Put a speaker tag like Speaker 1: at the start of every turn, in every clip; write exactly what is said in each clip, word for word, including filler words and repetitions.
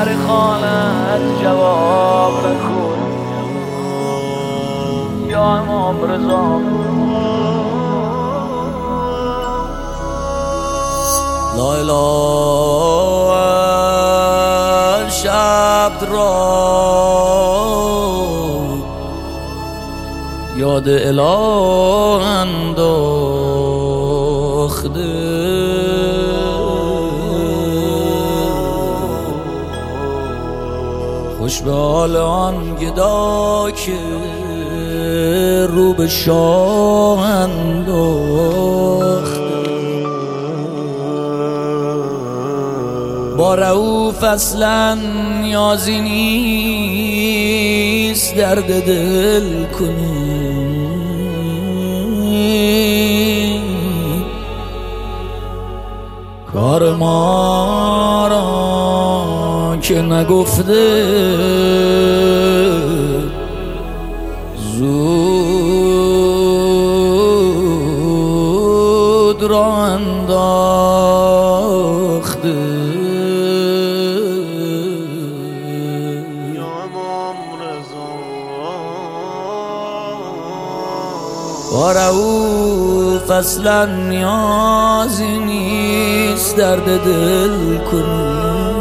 Speaker 1: در خانت جواب نکن یا امام رضا. لا اله شب را یاد اله انداخته، خوش به حال آن گدا که رو به شاه انداخته. با رؤوف اصلا نیازی نیست درد دل کنی، کار ما را که نگفته زود را انداخته. با رؤوف اصلا نیازی نیست درد دل کنی،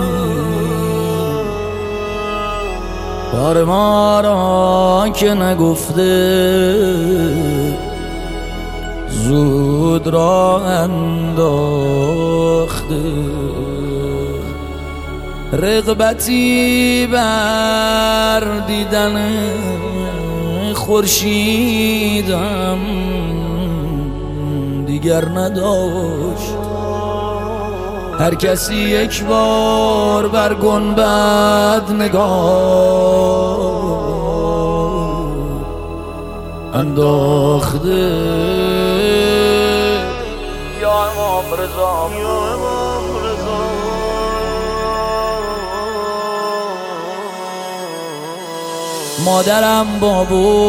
Speaker 1: کار ما را که نگفته زود را انداخته. رغبتی بر دیدن خورشیدم دیگر نداشت، هر کسی یک بار بر گنبد نگاه انداخته. یا امام رضا، یا امام رضا. مادرم با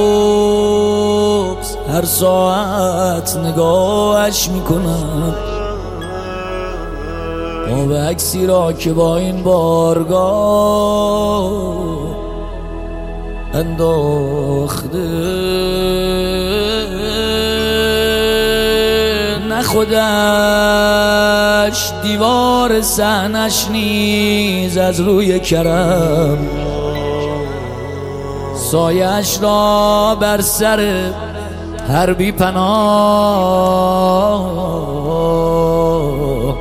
Speaker 1: بغض هر ساعت نگاهش میکنم، آب عکسی را که با این بارگاه انداخته. نه خودش دیوار صحنش نیز از روی کرم، سایش را بر سر هر بی پناه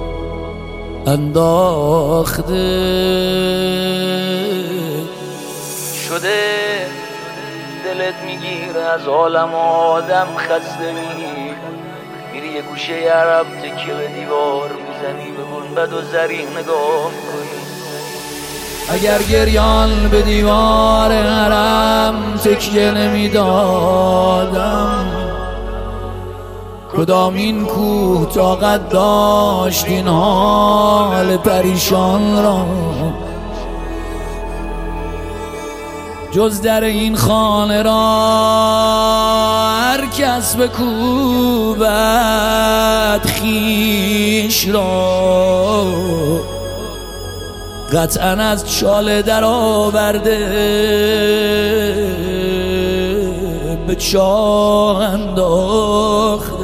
Speaker 1: انداخته. شده دلت میگیره از عالم آدم خسته میگیر، میری یه گوشه عرب تکیه به دیوار میزنی، به گنبد و زرین نگاه میکنی. اگر گریان به دیوار حرم تکیه نمیدادم، کدام این کوه طاقت داشت این حال پریشان را. جز در این خانه را هر کس بکوبد خویش را، قطعاً از چاله در آورده به چاه انداخته.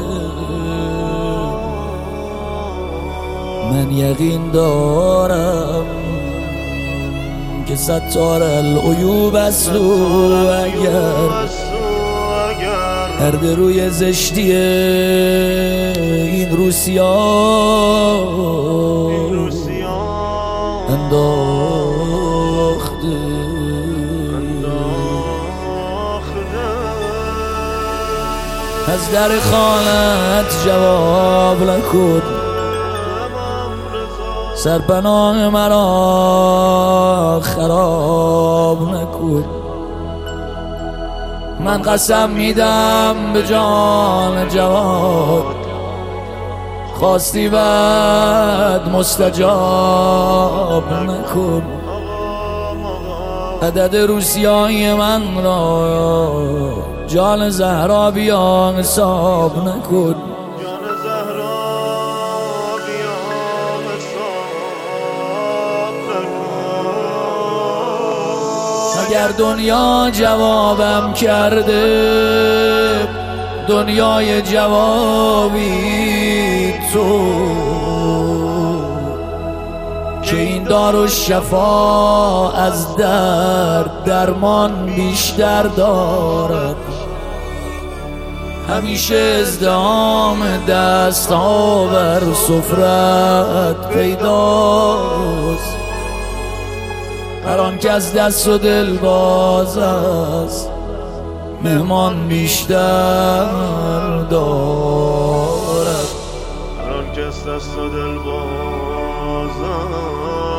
Speaker 1: من یقین دارم که ستار العیوب است و اگر هرده روی زشتی این روسیا انداخته. از در خانت جواب نکن، سرپناه مرا خراب نکن. من قسم میدم به جان جواد، خواستی بعد مستجاب نکن. عدد روسیای من را جان زهرا بیا حساب نکن. اگر دنیا جوابم کرده، دنیای جوابی تو، که این دارالشفا از درد درمان بیشتر دارد. همیشه ازدحام دست ها بر سفرت پیداست، هر آن که از دست و دل باز است مهمان بیشتر دارد.
Speaker 2: هر آن که از دست و دل باز است